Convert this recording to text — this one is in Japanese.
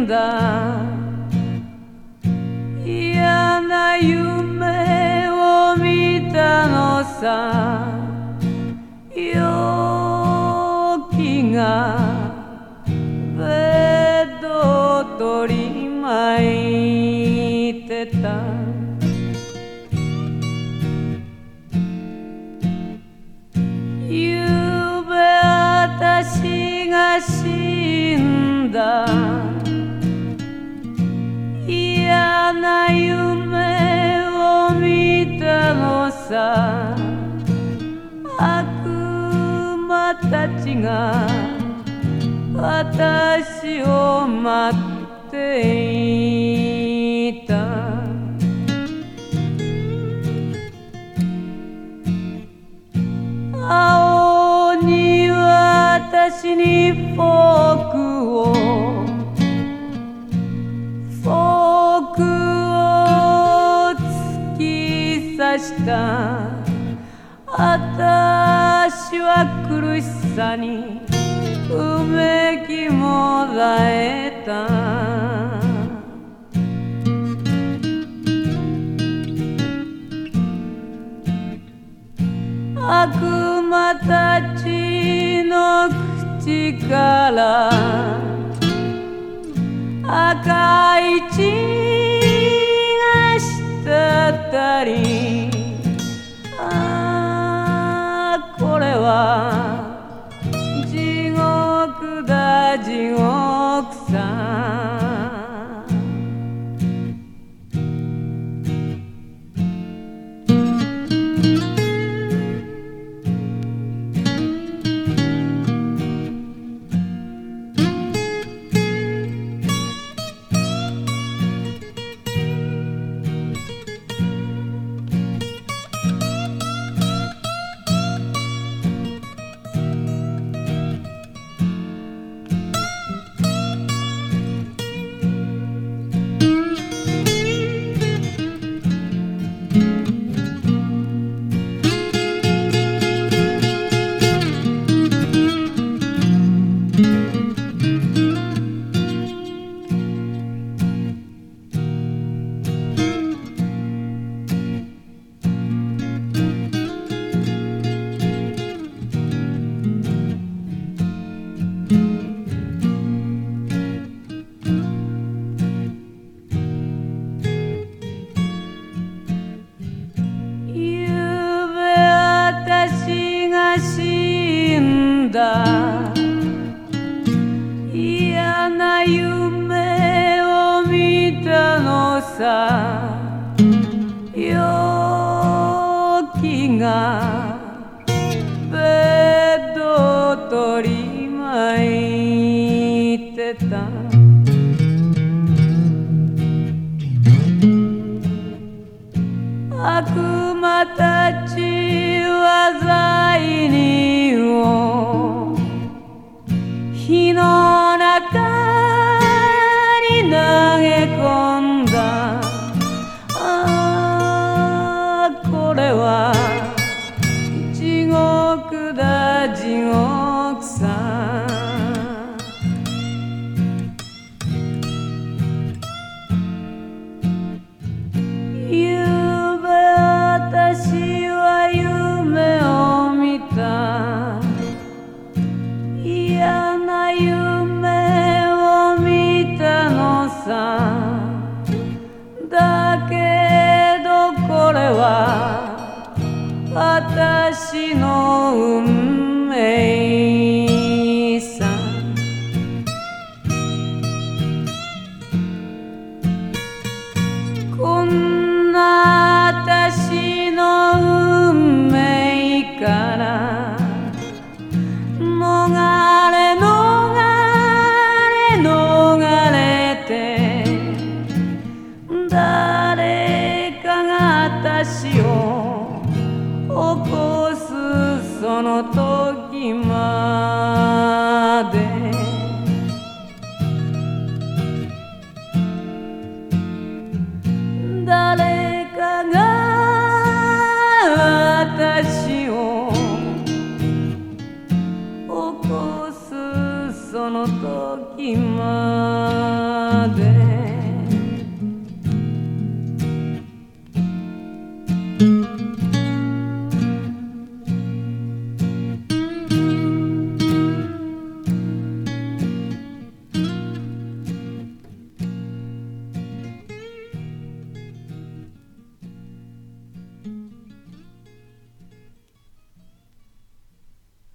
だ嫌な夢を見たのさ陽気がベッドを取り巻いてたゆうべ私が死んだ嫌な夢を見たのさ悪魔たちが私を待っていた青に私にフォークを突き刺した私は苦しさにうめきもだえた悪魔たちの口から赤い血が滴りこれは地獄だ地獄さ死んだ嫌な夢を見たのさ陽気がベッドを取り巻いてた悪魔たちは罪人を火の中に投げ込んだこれは地獄だ地獄さ私は夢を見た嫌な夢を見たのさだけどこれは私の運命さこんな私の運命から逃れて誰かが私を起こすその